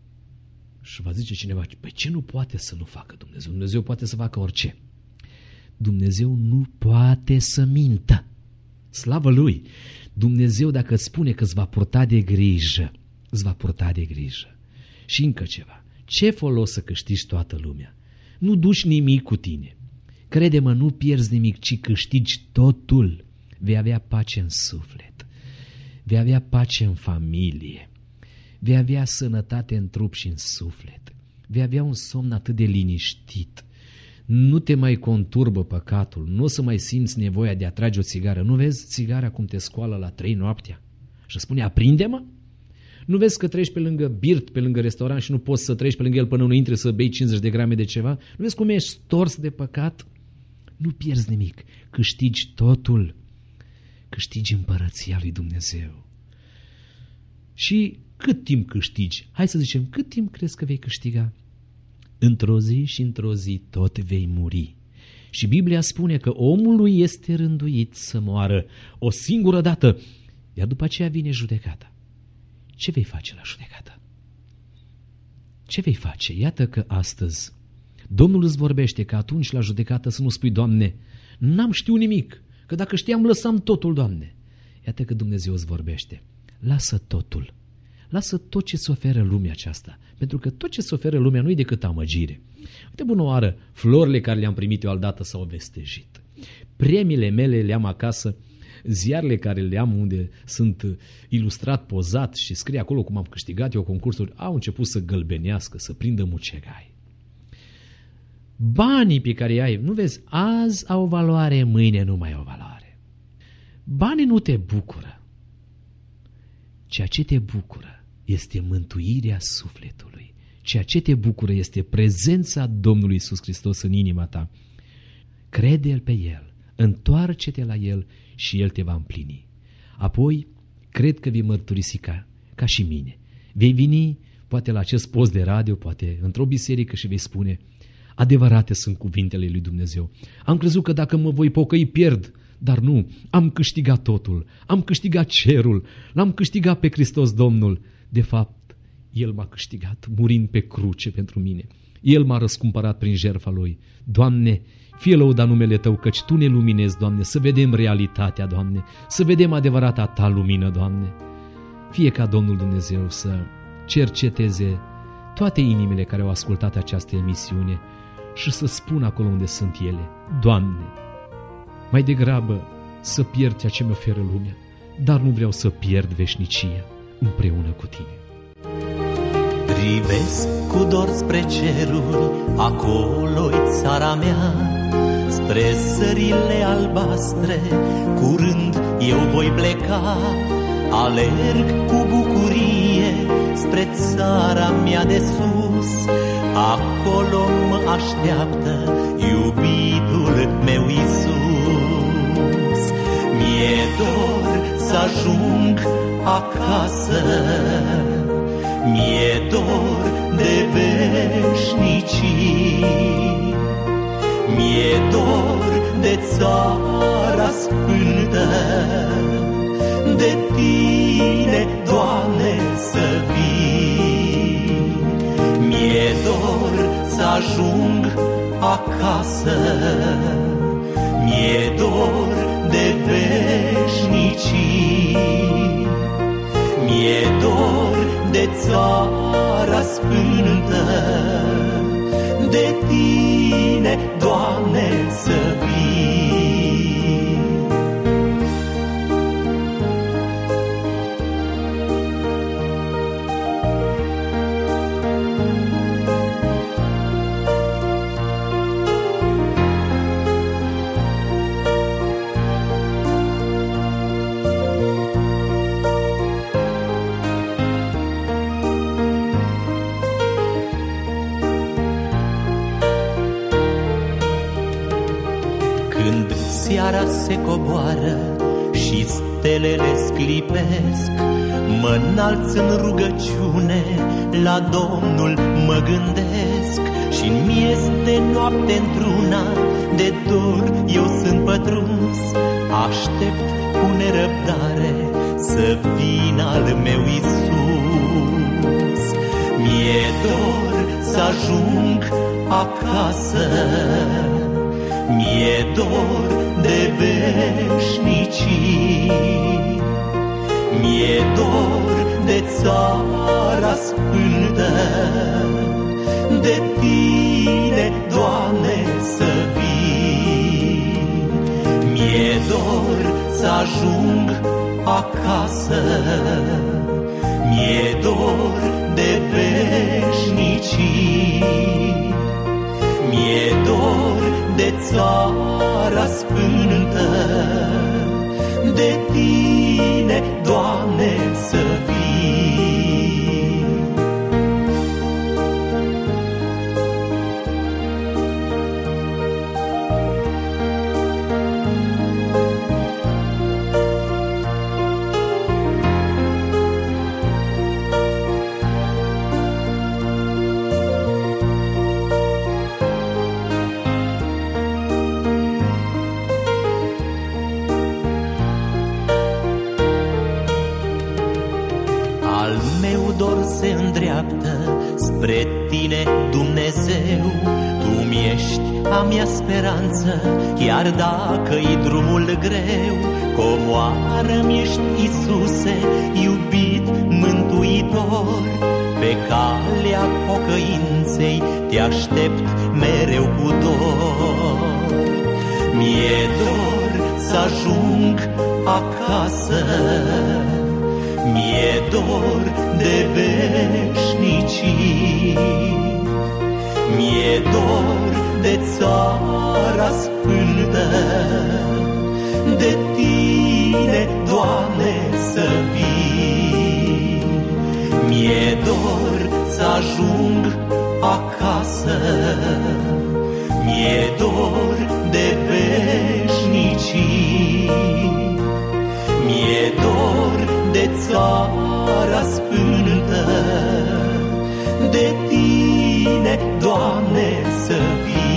Și va zice cineva: păi ce nu poate să nu facă Dumnezeu? Dumnezeu poate să facă orice. Dumnezeu nu poate să mintă. Slavă Lui! Dumnezeu, dacă îți spune că îți va purta de grijă, îți va purta de grijă. Și încă ceva: ce folos să câștigi toată lumea? Nu duci nimic cu tine. Crede-mă, nu pierzi nimic, ci câștigi totul. Vei avea pace în suflet, vei avea pace în familie, vei avea sănătate în trup și în suflet, vei avea un somn atât de liniștit. Nu te mai conturbă păcatul, nu o să mai simți nevoia de a trage o țigară. Nu vezi țigara cum te scoală la trei noaptea? Și spune: aprinde-mă? Nu vezi că treci pe lângă birt, pe lângă restaurant și nu poți să treci pe lângă el până nu intri să bei cincizeci de grame de ceva? Nu vezi cum ești stors de păcat? Nu pierzi nimic, câștigi totul, câștigi împărăția lui Dumnezeu. Și cât timp câștigi? Hai să zicem, cât timp crezi că vei câștiga? Într-o zi și într-o zi tot vei muri. Și Biblia spune că omului este rânduit să moară o singură dată, iar după aceea vine judecata. Ce vei face la judecată? Ce vei face? Iată că astăzi Domnul îți vorbește că atunci la judecată să nu spui: Doamne, n-am știut nimic, că dacă știam lăsam totul, Doamne. Iată că Dumnezeu îți vorbește: lasă totul, lasă tot ce se oferă lumea aceasta, pentru că tot ce se oferă lumea nu-i decât amăgire. Uite, bună oară, florile care le-am primit eu aldată s-au vestejit, premiile mele le-am acasă, ziarele care le am unde sunt ilustrat, pozat și scrie acolo cum am câștigat eu concursuri, au început să gălbenească, să prindă mucegai. Banii pe care ai, nu vezi, azi au valoare, mâine nu mai au valoare. Banii nu te bucură. Ceea ce te bucură este mântuirea sufletului. Ceea ce te bucură este prezența Domnului Iisus Hristos în inima ta. Crede-L pe El, întoarce-te la El și El te va împlini. Apoi, cred că vei mărturisi ca, ca și mine. Vei veni, poate la acest post de radio, poate într-o biserică și vei spune: adevărate sunt cuvintele lui Dumnezeu. Am crezut că dacă mă voi pocăi pierd, dar nu, am câștigat totul, am câștigat cerul, l-am câștigat pe Hristos Domnul. De fapt, El m-a câștigat murind pe cruce pentru mine. El m-a răscumpărat prin jertfa Lui. Doamne, fie lăudat numele Tău, căci Tu ne luminezi, Doamne, să vedem realitatea, Doamne, să vedem adevărata Ta lumină, Doamne. Fie ca Domnul Dumnezeu să cerceteze toate inimile care au ascultat această emisiune și să spună acolo unde sunt ele: Doamne, mai degrabă să pierd ceea ce mi oferă lumea, dar nu vreau să pierd veșnicia împreună cu Tine. Privesc cu dor spre ceruri, acolo-i țara mea, spre sările albastre, curând eu voi pleca. Alerg cu bucurie spre țara mea de sus, acolo mă așteaptă iubitul meu Iisus. Mi-e dor să ajung acasă, mi-e dor de veșnicii, mi-e dor de țara sfântă, de Tine, Doamne, să vii. Mi-e dor să ajung acasă, mi-e dor de veșnicii, mi-e dor de țara sfântă, de Tine, Doamne, să vii. Seara se coboară și stelele sclipesc, mă înalț în rugăciune, la Domnul mă gândesc. Și-n miez de noapte într-una, de dor eu sunt pătruns, aștept cu nerăbdare să vină al meu Iisus. Mi-e dor să ajung acasă, mi-e dor de veșnicii, mi-e dor de țara sfântă, de Tine, Doamne, să vii. Mi-e dor să ajung acasă, mi-e dor de veșnicii, mi-e dor de țara sfântă, de Tine, Doamne, să vii. Se îndreaptă spre Tine, Dumnezeu. Tu mi-ești a mea speranță, chiar dacă-i drumul greu. Comoară-mi ești, Iisuse, iubit Mântuitor. Pe calea pocăinței te aștept mereu cu dor. Mi-e dor să ajung acasă, mi-e dor de veșnicii, mi-e dor de țara sfântă, de Tine, Doamne, să vii. Mi-e dor să ajung acasă, mi-e dor de veșnicii, mi-e dor de țara sfântă, de Tine, Doamne, să vii.